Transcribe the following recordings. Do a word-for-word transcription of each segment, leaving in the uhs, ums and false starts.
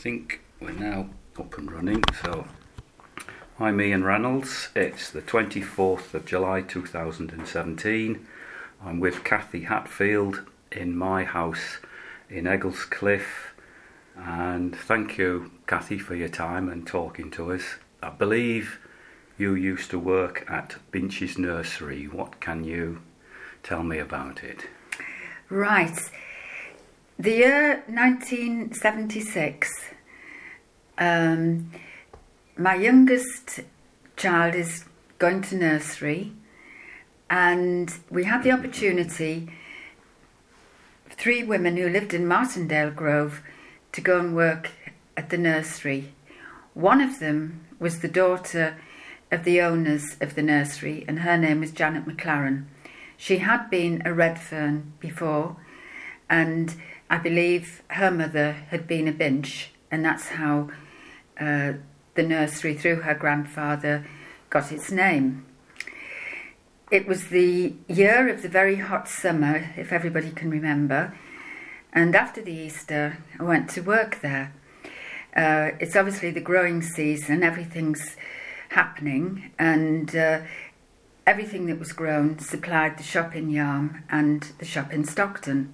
think we're now up and running. So, I'm Ian Reynolds. It's the twenty-fourth of July two thousand seventeen. I'm with Kathy Hatfield in my house in Egglescliffe. And thank you, Kathy, for your time and talking to us. I believe you used to work at Binch's Nursery. What can you tell me about it? Right. The year nineteen seventy-six, um, my youngest child is going to nursery, and we had the opportunity, three women who lived in Martindale Grove, to go and work at the nursery. One of them was the daughter of the owners of the nursery, and her name was Janet McLaren. She had been a Redfern before, and I believe her mother had been a Binch, and that's how uh, the nursery, through her grandfather, got its name. It was the year of the very hot summer, if everybody can remember, and after the Easter, I went to work there. Uh, it's obviously the growing season, everything's happening, and uh, everything that was grown supplied the shop in Yarm and the shop in Stockton.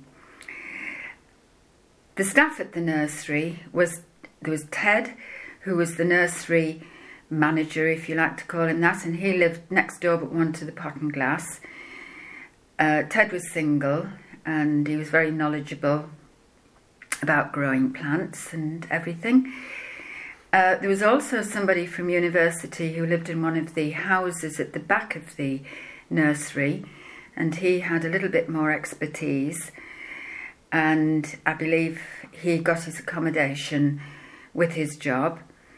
The staff at the nursery was, there was Ted, who was the nursery manager, if you like to call him that, and he lived next door but one to the Pot and Glass. Uh, Ted was single, and he was very knowledgeable about growing plants and everything. Uh, there was also somebody from university who lived in one of the houses at the back of the nursery, and he had a little bit more expertise, and I believe he got his accommodation with his job.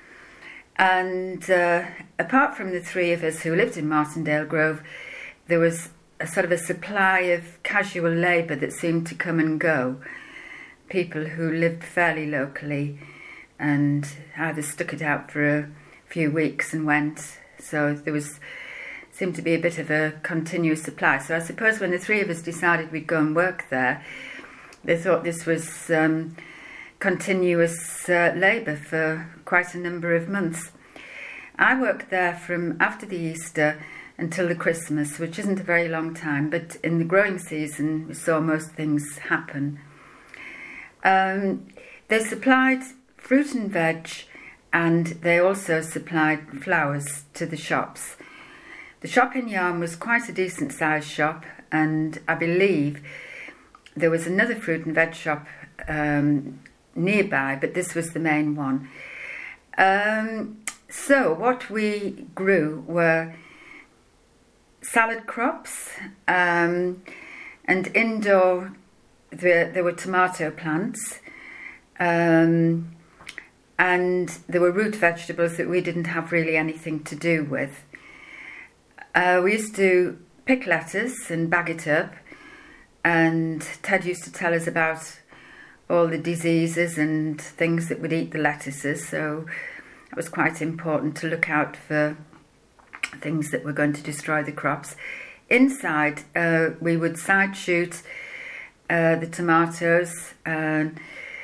And uh, apart from the three of us who lived in Martindale Grove, there was a sort of a supply of casual labour that seemed to come and go. People who lived fairly locally and either stuck it out for a few weeks and went. So there was seemed to be a bit of a continuous supply. So I suppose when the three of us decided we'd go and work there, they thought this was um, continuous uh, labour for quite a number of months. I worked there from after the Easter until the Christmas, which isn't a very long time, but in the growing season we saw most things happen. Um, they supplied fruit and veg, and they also supplied flowers to the shops. The shop in Yarm was quite a decent sized shop, and I believe there was another fruit and veg shop um, nearby, but this was the main one. Um, so what we grew were salad crops, um, and indoor there, there were tomato plants, um, and there were root vegetables that we didn't have really anything to do with. Uh, we used to pick lettuce and bag it up, and Ted used to tell us about all the diseases and things that would eat the lettuces, so it was quite important to look out for things that were going to destroy the crops. Inside, uh, we would side shoot uh, the tomatoes and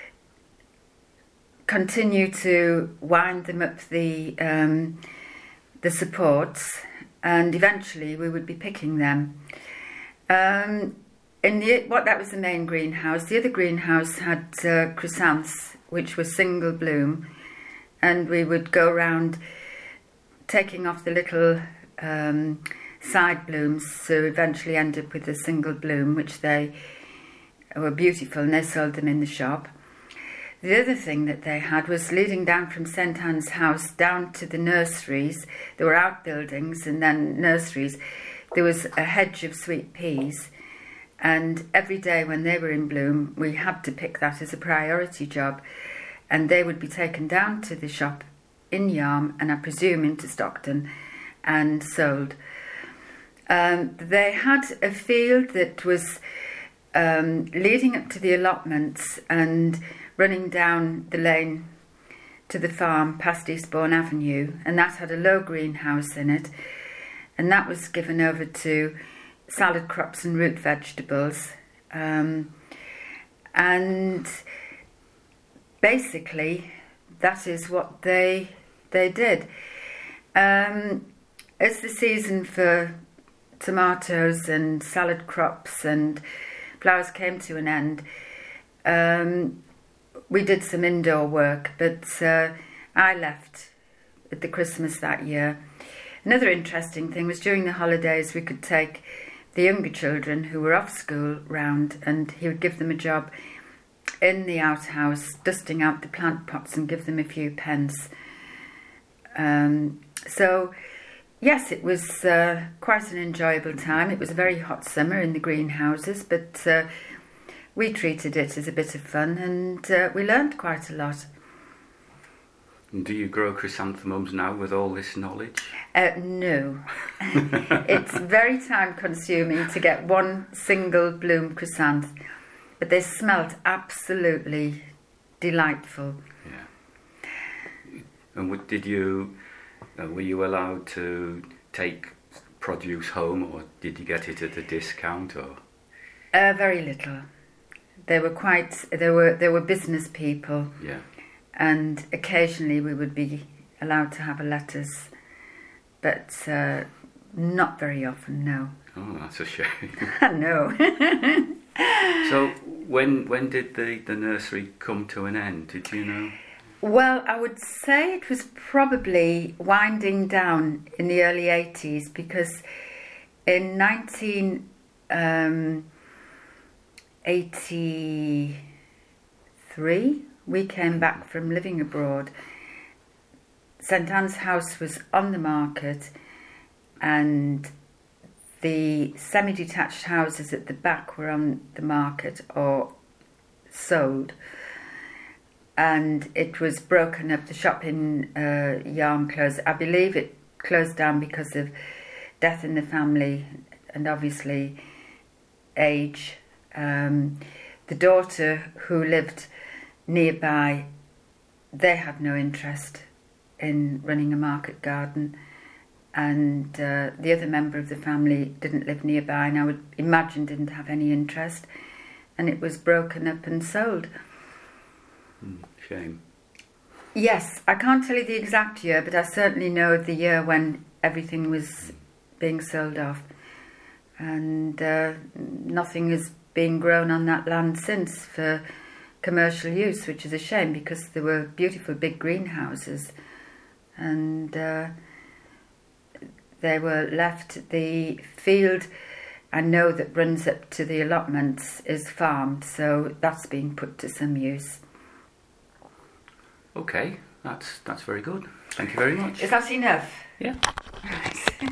continue to wind them up the um, the supports, and eventually we would be picking them. Um, in the what that was the main greenhouse. The other greenhouse had uh, chrysanthemums, which were single bloom, and we would go around taking off the little um, side blooms to eventually end up with a single bloom, which they were beautiful, and they sold them in the shop. The other thing that they had was leading down from Saint Anne's House down to the nurseries. There were outbuildings and then nurseries. There was a hedge of sweet peas, and every day when they were in bloom, we had to pick that as a priority job, and they would be taken down to the shop in Yarm, and I presume into Stockton, and sold. Um, they had a field that was um, leading up to the allotments and running down the lane to the farm past Eastbourne Avenue, and that had a low greenhouse in it, and that was given over to salad crops and root vegetables. Um, and basically that is what they they did. Um, as the season for tomatoes and salad crops and flowers came to an end, um, we did some indoor work, but uh, I left at the Christmas that year. Another interesting thing was during the holidays we could take the younger children who were off school round, and he would give them a job in the outhouse, dusting out the plant pots, and give them a few pence. Um, so, yes, it was uh, quite an enjoyable time. It was a very hot summer in the greenhouses, but uh, we treated it as a bit of fun, and uh, we learned quite a lot. And do you grow chrysanthemums now with all this knowledge? Uh, no. It's very time consuming to get one single bloom chrysanth, but they smelt absolutely delightful. Yeah. And what, did you, uh, were you allowed to take produce home, or did you get it at a discount? Or uh, very little. They were quite. They were. They were business people. Yeah. And occasionally we would be allowed to have a lettuce, but uh, not very often, no. Oh, that's a shame. No. So when when did the, the nursery come to an end? Did you know? Well, I would say it was probably winding down in the early eighties, because in nineteen eighty-three we came back from living abroad. St Anne's House was on the market, and the semi-detached houses at the back were on the market or sold, and it was broken up. The shop in uh, Yarm closed. I believe it closed down because of death in the family and obviously age. Um, the daughter who lived nearby, they had no interest in running a market garden, and uh, the other member of the family didn't live nearby, and I would imagine didn't have any interest, and it was broken up and sold. Mm, shame. Yes, I can't tell you the exact year, but I certainly know the year when everything was being sold off, and uh, nothing has been grown on that land since for commercial use, which is a shame, because there were beautiful big greenhouses, and uh, they were left. The field I know that runs up to the allotments is farmed, so that's being put to some use. Okay, that's that's very good. Thank you very much. Is that enough? Yeah. Right.